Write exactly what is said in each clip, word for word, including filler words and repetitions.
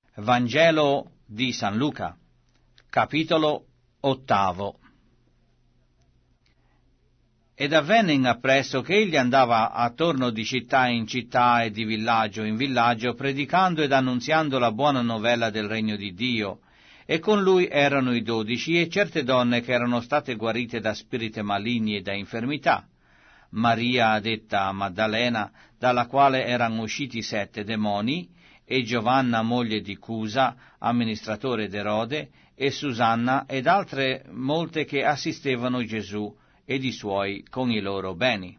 Vangelo di San Luca, capitolo ottavo. Ed avvenne in appresso che egli andava attorno di città in città e di villaggio in villaggio, predicando ed annunziando la buona novella del regno di Dio, e con lui erano i dodici e certe donne che erano state guarite da spiriti maligni e da infermità. Maria, detta Maddalena, dalla quale erano usciti sette demoni, e Giovanna, moglie di Cusa, amministratore d'Erode, e Susanna, ed altre molte che assistevano Gesù ed i suoi con i loro beni.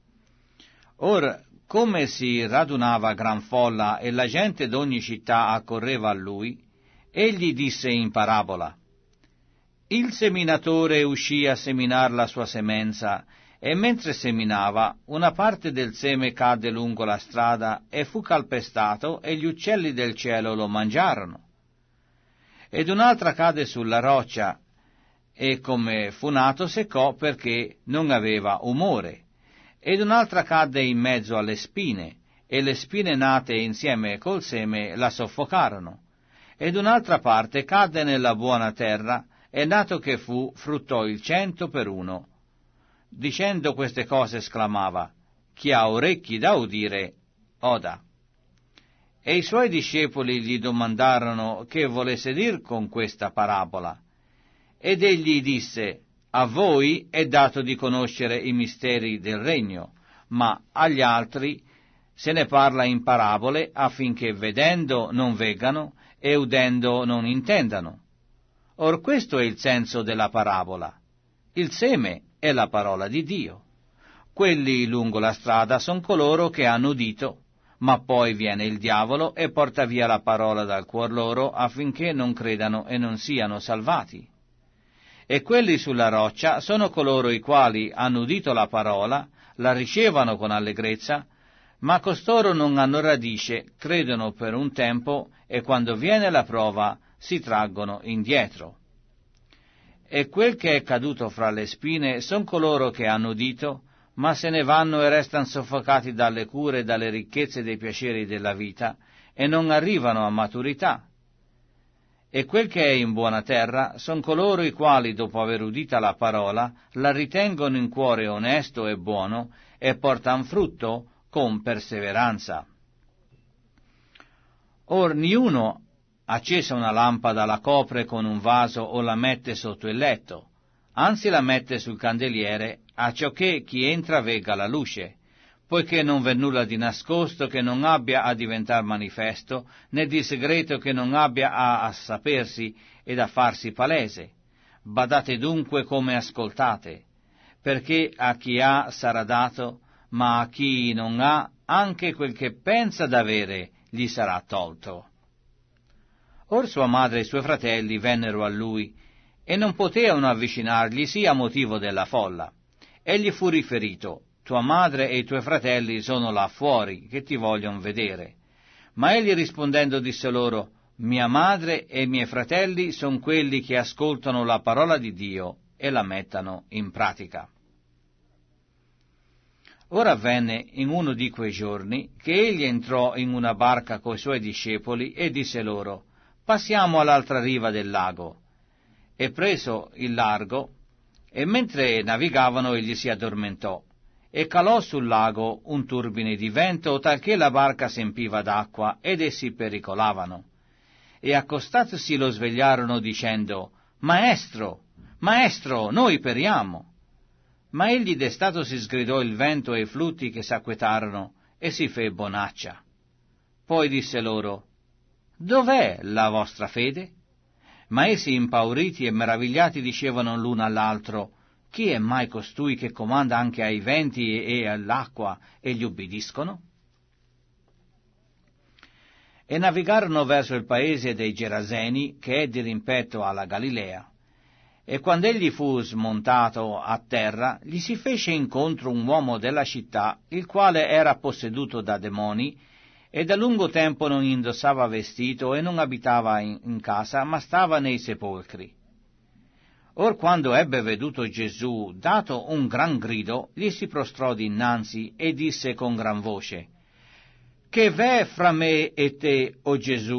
Or, come si radunava gran folla e la gente d'ogni città accorreva a lui, egli disse in parabola: Il seminatore uscì a seminar la sua semenza, e mentre seminava, una parte del seme cadde lungo la strada e fu calpestato, e gli uccelli del cielo lo mangiarono. Ed un'altra cadde sulla roccia, e come fu nato seccò perché non aveva umore. Ed un'altra cadde in mezzo alle spine, e le spine nate insieme col seme la soffocarono. Ed un'altra parte cadde nella buona terra, e nato che fu, fruttò il cento per uno. Dicendo queste cose esclamava: Chi ha orecchi da udire, oda. E i suoi discepoli gli domandarono che volesse dir con questa parabola. Ed egli disse: A voi è dato di conoscere i misteri del regno, ma agli altri se ne parla in parabole, affinché vedendo non veggano e udendo non intendano. Or questo è il senso della parabola. Il seme è la parola di Dio. Quelli lungo la strada son coloro che hanno udito, ma poi viene il diavolo e porta via la parola dal cuor loro, affinché non credano e non siano salvati. E quelli sulla roccia sono coloro i quali hanno udito la parola, la ricevono con allegrezza, ma costoro non hanno radice, credono per un tempo, e quando viene la prova si traggono indietro. E quel che è caduto fra le spine son coloro che hanno udito, ma se ne vanno e restano soffocati dalle cure e dalle ricchezze dei piaceri della vita, e non arrivano a maturità. E quel che è in buona terra son coloro i quali, dopo aver udita la parola, la ritengono in cuore onesto e buono, e portan frutto con perseveranza. Or niuno, accesa una lampada, la copre con un vaso o la mette sotto il letto, anzi la mette sul candeliere, acciò che chi entra vegga la luce, poiché non v'è nulla di nascosto che non abbia a diventar manifesto, né di segreto che non abbia a, a sapersi ed a farsi palese. Badate dunque come ascoltate, perché a chi ha sarà dato, ma a chi non ha, anche quel che pensa d'avere gli sarà tolto. Or sua madre e i suoi fratelli vennero a lui, e non potevano avvicinarglisi a motivo della folla. Egli fu riferito: Tua madre e i tuoi fratelli sono là fuori, che ti vogliono vedere. Ma egli rispondendo disse loro: Mia madre e i miei fratelli son quelli che ascoltano la parola di Dio e la mettano in pratica. Ora avvenne in uno di quei giorni che egli entrò in una barca coi suoi discepoli e disse loro: Passiamo all'altra riva del lago. E preso il largo, e mentre navigavano egli si addormentò, e calò sul lago un turbine di vento, talché la barca s'empiva d'acqua, ed essi pericolavano. E accostatosi lo svegliarono dicendo: Maestro, maestro, noi periamo. Ma egli destatosi sgridò il vento e i flutti che s'acquetarono, e si fe bonaccia. Poi disse loro: Dov'è la vostra fede? Ma essi, impauriti e meravigliati, dicevano l'uno all'altro: Chi è mai costui che comanda anche ai venti e all'acqua, e gli ubbidiscono? E navigarono verso il paese dei Geraseni, che è di rimpetto alla Galilea. E quando egli fu smontato a terra, gli si fece incontro un uomo della città, il quale era posseduto da demoni, e da lungo tempo non indossava vestito e non abitava in, in casa, ma stava nei sepolcri. Or quando ebbe veduto Gesù, dato un gran grido, gli si prostrò dinanzi e disse con gran voce: Che v'è fra me e te, o Gesù,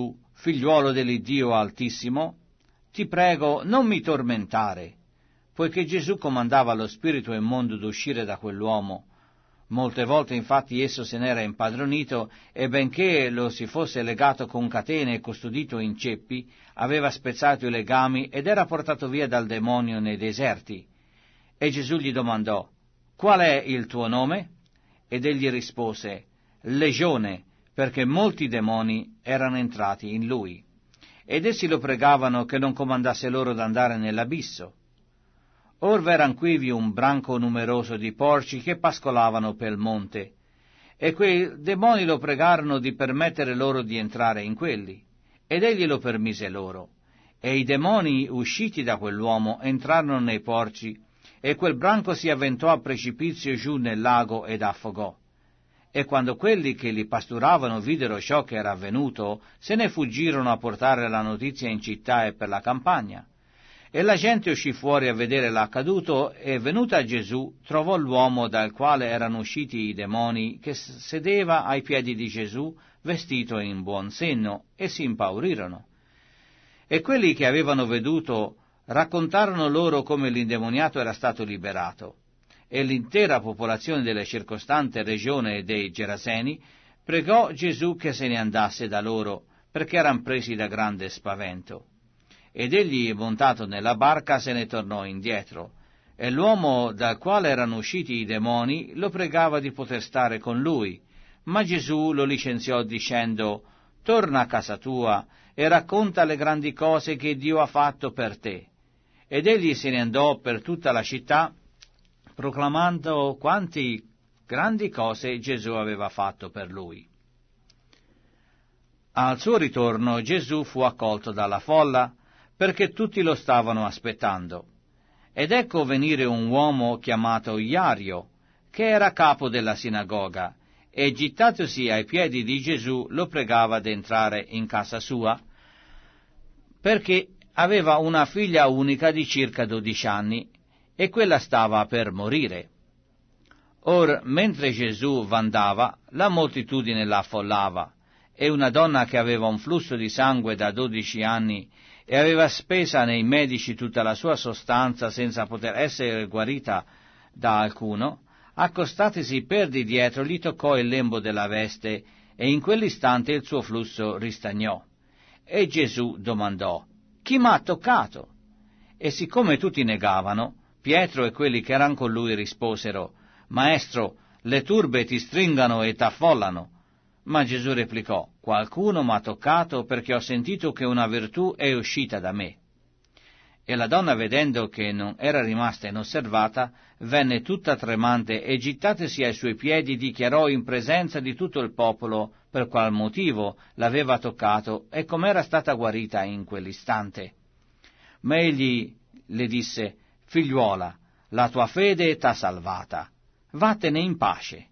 figliuolo dell'Iddio Altissimo, ti prego, non mi tormentare. Poiché Gesù comandava allo spirito immondo d'uscire da quell'uomo, molte volte infatti esso se n'era impadronito, e benché lo si fosse legato con catene e custodito in ceppi, aveva spezzato i legami ed era portato via dal demonio nei deserti. E Gesù gli domandò: qual è il tuo nome? Ed egli rispose: Legione, perché molti demoni erano entrati in lui. Ed essi lo pregavano che non comandasse loro d'andare nell'abisso. Or v'eran quivi un branco numeroso di porci che pascolavano pel monte, e quei demoni lo pregarono di permettere loro di entrare in quelli, ed egli lo permise loro. E i demoni, usciti da quell'uomo, entrarono nei porci, e quel branco si avventò a precipizio giù nel lago ed affogò. E quando quelli che li pasturavano videro ciò che era avvenuto, se ne fuggirono a portare la notizia in città e per la campagna. E la gente uscì fuori a vedere l'accaduto, e venuta a Gesù trovò l'uomo dal quale erano usciti i demoni, che sedeva ai piedi di Gesù, vestito in buon senno, e si impaurirono. E quelli che avevano veduto raccontarono loro come l'indemoniato era stato liberato. E l'intera popolazione della circostante regione dei Geraseni pregò Gesù che se ne andasse da loro, perché eran presi da grande spavento. Ed egli, montato nella barca, se ne tornò indietro, e l'uomo dal quale erano usciti i demoni lo pregava di poter stare con lui, ma Gesù lo licenziò dicendo: torna a casa tua e racconta le grandi cose che Dio ha fatto per te. Ed egli se ne andò per tutta la città, proclamando quanti grandi cose Gesù aveva fatto per lui. Al suo ritorno Gesù fu accolto dalla folla, perché tutti lo stavano aspettando. Ed ecco venire un uomo chiamato Iario, che era capo della sinagoga, e gittatosi ai piedi di Gesù lo pregava d'entrare in casa sua, perché aveva una figlia unica di circa dodici anni, e quella stava per morire. Or, mentre Gesù vandava, la moltitudine l'affollava, e una donna che aveva un flusso di sangue da dodici anni e aveva spesa nei medici tutta la sua sostanza senza poter essere guarita da alcuno, accostatisi per di dietro gli toccò il lembo della veste, e in quell'istante il suo flusso ristagnò. E Gesù domandò: chi m'ha toccato? E siccome tutti negavano, Pietro e quelli che eran con lui risposero: Maestro, le turbe ti stringano e t'affollano. Ma Gesù replicò: qualcuno m'ha toccato perché ho sentito che una virtù è uscita da me. E la donna, vedendo che non era rimasta inosservata, venne tutta tremante e gittatesi ai suoi piedi dichiarò in presenza di tutto il popolo per qual motivo l'aveva toccato e com'era stata guarita in quell'istante. Ma egli le disse: figliuola, la tua fede t'ha salvata, vattene in pace.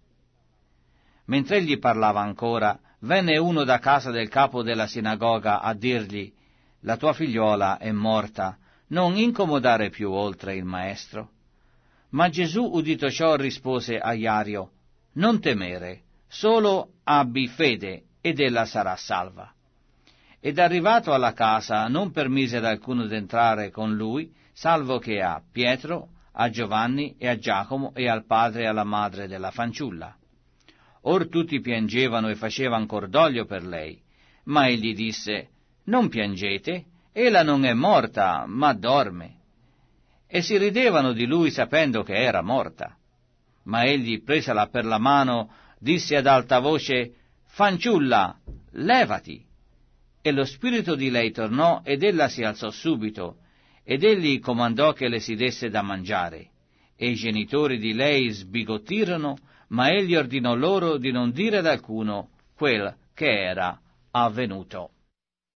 Mentre egli parlava ancora, venne uno da casa del capo della sinagoga a dirgli: la tua figliuola è morta, non incomodare più oltre il maestro. Ma Gesù, udito ciò, rispose a Iario: non temere, solo abbi fede, ed ella sarà salva. Ed arrivato alla casa non permise ad alcuno d'entrare con lui, salvo che a Pietro, a Giovanni e a Giacomo e al padre e alla madre della fanciulla. Or tutti piangevano e facevano cordoglio per lei, ma egli disse: non piangete, ella non è morta, ma dorme. E si ridevano di lui sapendo che era morta. Ma egli, presala per la mano, disse ad alta voce: fanciulla, levati. E lo spirito di lei tornò, ed ella si alzò subito, ed egli comandò che le si desse da mangiare. E i genitori di lei sbigottirono, ma egli ordinò loro di non dire ad alcuno quel che era avvenuto.